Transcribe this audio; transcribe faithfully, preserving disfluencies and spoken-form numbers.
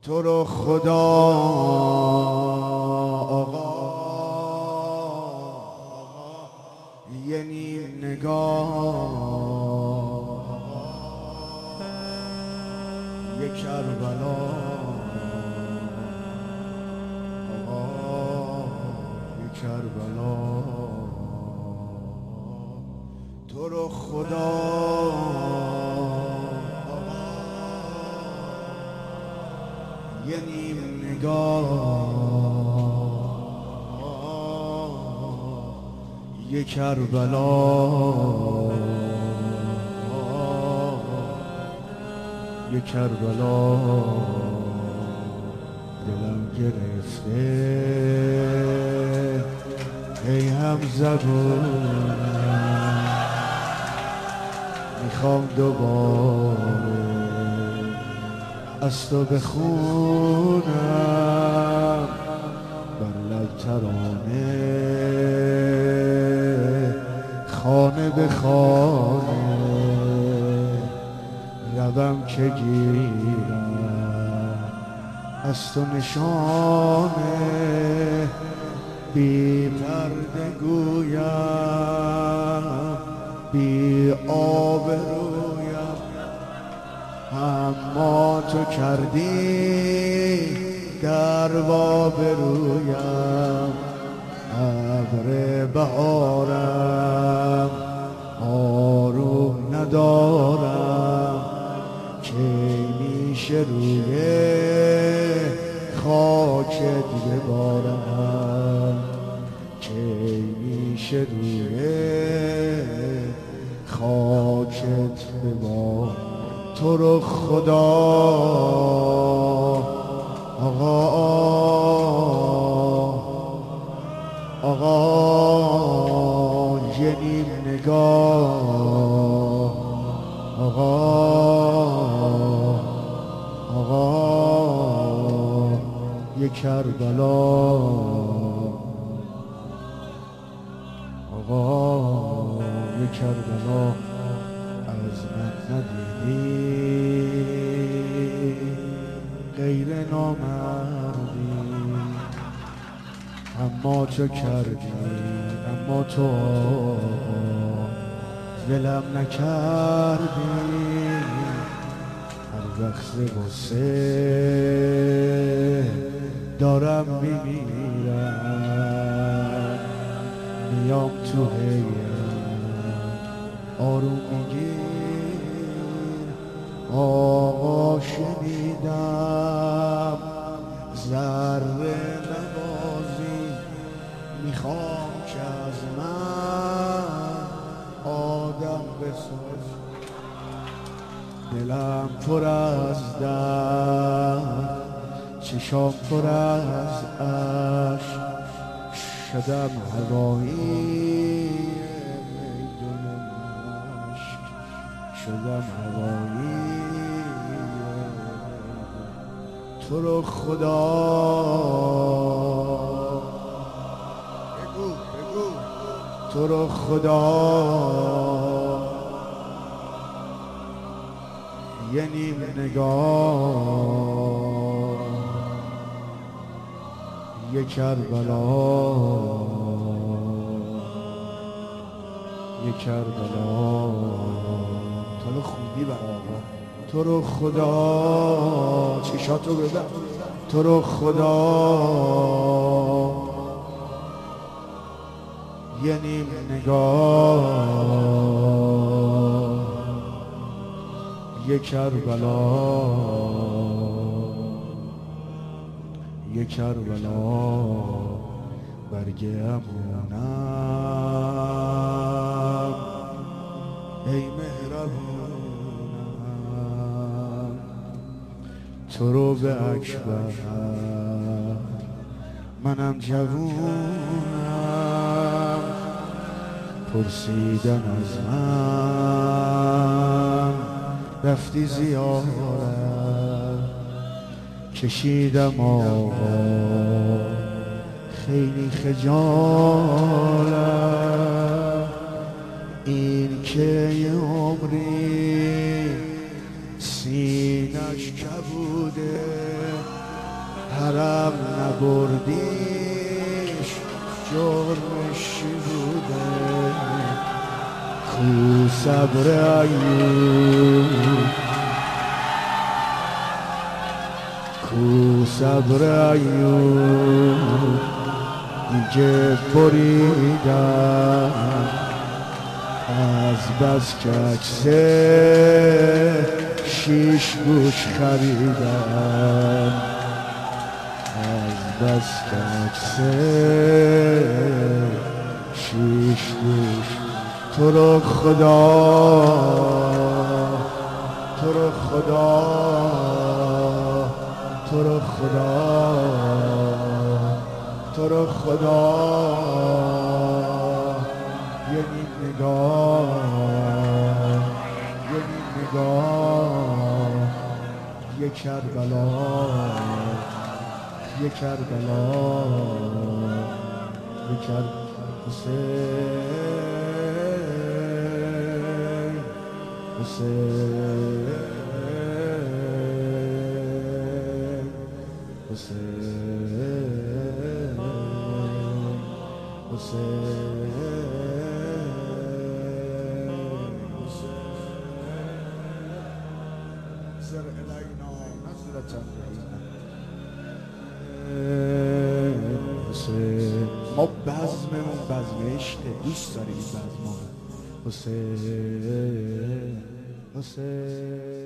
تو رو خدا آقا یه نیم نگاه یه کربلا آقا یه کربلا تو رو خدا یه نیم نگاه یه کربلا یه کربلا دلم گرفته ای هم زبونم میخوام دوباره از تو بخونم بر لب ترانه خانه به خانه روم که گیرم از تو نشانه بی پرده گویم بی آبرویم اما تو کردی در آبرویم ابر بهارم آروم ندارم که میشه روی خاکت ببارم که میشه روی خاکت ببارم تو رو خدا آقا آقا یه نیم نگاه آقا آقا یه کربلا آقا یه کربلا از من ندیدی غیر نامردی اما تو کردی اما تو ولم نکردی هر وقت غصه دارم میمیرم میام تو هیم آروم میگیر آقا شنیدم ذره نوازی میخوام که از من آدم بساز دلم پر از درد چشام پر از عشق شدم هوایی میدون عشق شدم هوایی تو رو خدا بگو بگو تو رو خدا یه نیم نگاه یه کربلا یه کربلا تو رو خوبی برای تو رو خدا چشاتو ببر تو رو خدا یه نیم نگاه یه کربلا یه کربلا برگ امونم ای مهربونم تو رو به اکبر منم جوونم پرسیدن از من رفتی زیارت کشیدم آقا خیلی خجالت این که یه عمری سینش کبوده بردیش جرمش چی بوده کو صبر ایوب کو صبر ایوب دیگه بریدم از بس که عکسه شیش گوش خریدم از بس که عکسه شیش گوش تو رو خدا تو رو خدا تو رو خدا تو رو خدا یه نیم نگاه یه نیم نگاه یه کربلا یه کربلا یه کربلا حسین حسین حسین حسین زر الینا نظرة حسین ما بزممون بزم عشقه دوست داریم این بزم ها حسین حسین